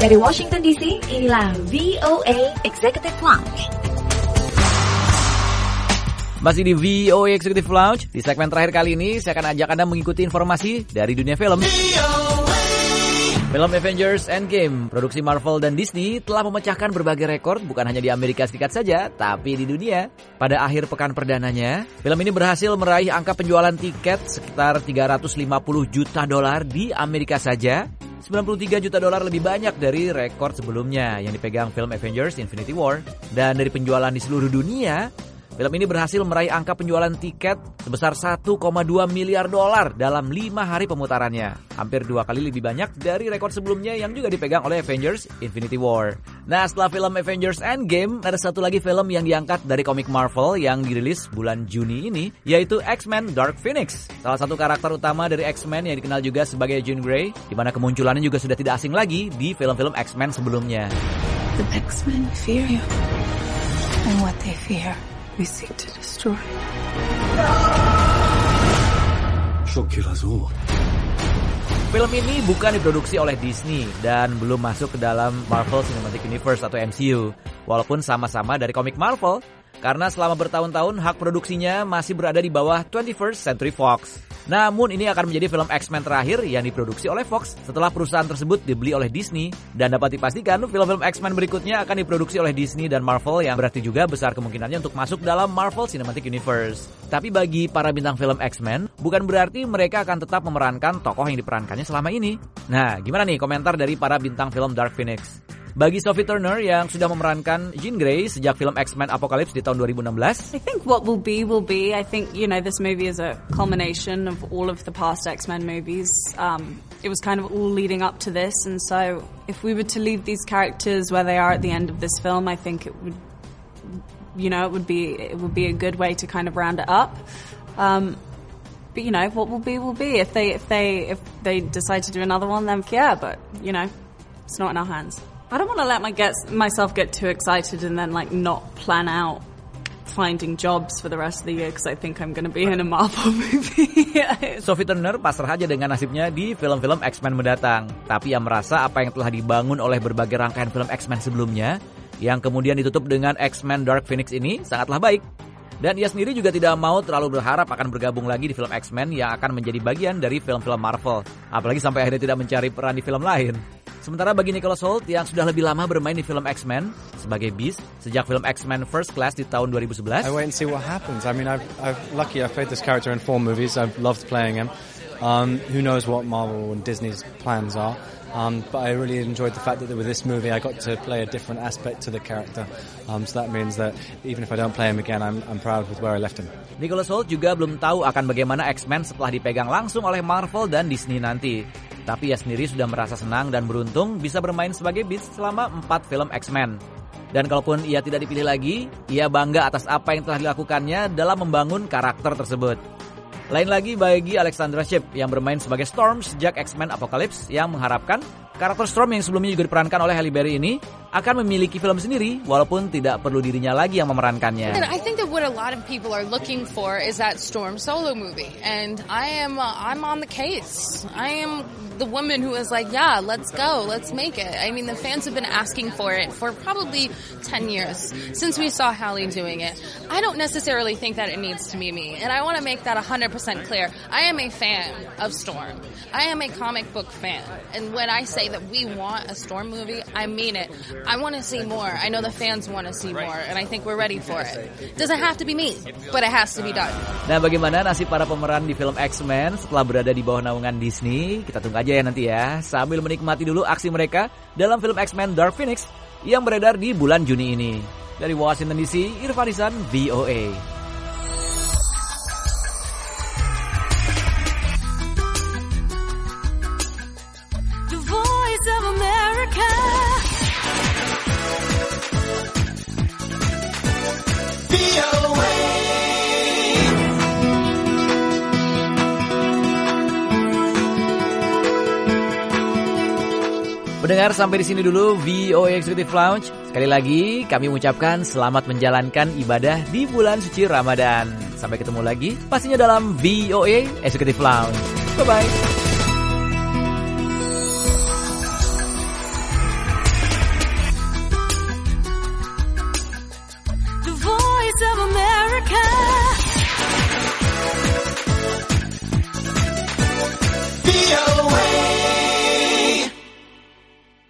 Dari Washington DC, inilah VOA Executive Lounge. Masih di VOA Executive Lounge. Di segmen terakhir kali ini, saya akan ajak Anda mengikuti informasi dari dunia film. Film Avengers Endgame, produksi Marvel dan Disney, telah memecahkan berbagai rekor bukan hanya di Amerika Serikat saja, tapi di dunia. Pada akhir pekan perdananya, film ini berhasil meraih angka penjualan tiket sekitar $350 juta di Amerika saja. $93 juta lebih banyak dari rekor sebelumnya yang dipegang film Avengers Infinity War. Dan dari penjualan di seluruh dunia, film ini berhasil meraih angka penjualan tiket sebesar $1,2 miliar dalam 5 hari pemutarannya. Hampir 2 kali lebih banyak dari rekor sebelumnya yang juga dipegang oleh Avengers Infinity War. Nah, setelah film Avengers Endgame, ada satu lagi film yang diangkat dari komik Marvel yang dirilis bulan Juni ini, yaitu X-Men Dark Phoenix. Salah satu karakter utama dari X-Men yang dikenal juga sebagai Jean Grey, di mana kemunculannya juga sudah tidak asing lagi di film-film X-Men sebelumnya. The X-Men fear you, and what they fear we seek to destroy. Film ini bukan diproduksi oleh Disney dan belum masuk ke dalam Marvel Cinematic Universe atau MCU, walaupun sama-sama dari komik Marvel, karena selama bertahun-tahun hak produksinya masih berada di bawah 21st Century Fox. Namun ini akan menjadi film X-Men terakhir yang diproduksi oleh Fox setelah perusahaan tersebut dibeli oleh Disney. Dan dapat dipastikan film-film X-Men berikutnya akan diproduksi oleh Disney dan Marvel, yang berarti juga besar kemungkinannya untuk masuk dalam Marvel Cinematic Universe. Tapi bagi para bintang film X-Men, bukan berarti mereka akan tetap memerankan tokoh yang diperankannya selama ini. Nah, gimana nih komentar dari para bintang film Dark Phoenix? Bagi Sophie Turner yang sudah memerankan Jean Grey sejak film X-Men Apocalypse di tahun 2016. I think what will be. I think, this movie is a culmination of all of the past X-Men movies. It was kind of all leading up to this, and so if we were to leave these characters where they are at the end of this film, I think it would, it would be a good way to kind of round it up. But what will be. If they decide to do another one, then yeah. But it's not in our hands. I don't want to let myself get too excited and then not plan out finding jobs for the rest of the year because I think I'm going to be in a Marvel movie. Sophie Turner pasrah aja dengan nasibnya di film-film X-Men mendatang. Tapi ia merasa apa yang telah dibangun oleh berbagai rangkaian film X-Men sebelumnya, yang kemudian ditutup dengan X-Men Dark Phoenix ini, sangatlah baik. Dan ia sendiri juga tidak mau terlalu berharap akan bergabung lagi di film X-Men yang akan menjadi bagian dari film-film Marvel. Apalagi sampai akhirnya tidak mencari peran di film lain. Sementara bagi Nicholas Hoult yang sudah lebih lama bermain di film X-Men sebagai Beast sejak film X-Men First Class di tahun 2011. I wait and see what happens. I mean, I've played this character in 4 movies. I've loved playing him. Who knows what Marvel and Disney's plans are. But I really enjoyed the fact that with this movie I got to play a different aspect to the character. So that means that even if I don't play him again, I'm proud with where I left him. Nicholas Hoult juga belum tahu akan bagaimana X-Men setelah dipegang langsung oleh Marvel dan Disney nanti. Tapi ia sendiri sudah merasa senang dan beruntung bisa bermain sebagai Beast selama 4 film X-Men. Dan kalaupun ia tidak dipilih lagi, ia bangga atas apa yang telah dilakukannya dalam membangun karakter tersebut. Lain lagi bagi Alexandra Shipp yang bermain sebagai Storm sejak X-Men Apocalypse, yang mengharapkan karakter Storm yang sebelumnya juga diperankan oleh Halle Berry ini akan memiliki film sendiri walaupun tidak perlu dirinya lagi yang memerankannya. And I think that what a lot of people are looking for is that Storm solo movie, and I'm on the case. I am the woman who is like, yeah, let's go, let's make it. I mean, the fans have been asking for it for probably 10 years since we saw Halle doing it. I don't necessarily think that it needs to be me, and I want to make that 100% clear. I am a fan of Storm. I am a comic book fan, and when I say that we want a Storm movie, I mean it. I want to see more. I know the fans want to see more, and I think we're ready for it. Doesn't have to be me, but it has to be done. Nah, bagaimana nasib para pemeran di film X-Men setelah berada di bawah naungan Disney? Kita tunggu aja ya nanti ya, sambil menikmati dulu aksi mereka dalam film X-Men Dark Phoenix yang beredar di bulan Juni ini. Dari Washington DC, Irfan Ihsan, VOA. The Voice of America. VOA. Pendengar, sampai di sini dulu VOA Executive Lounge. Sekali lagi kami mengucapkan selamat menjalankan ibadah di bulan suci Ramadan. Sampai ketemu lagi pastinya dalam VOA Executive Lounge. Bye-bye. VOA.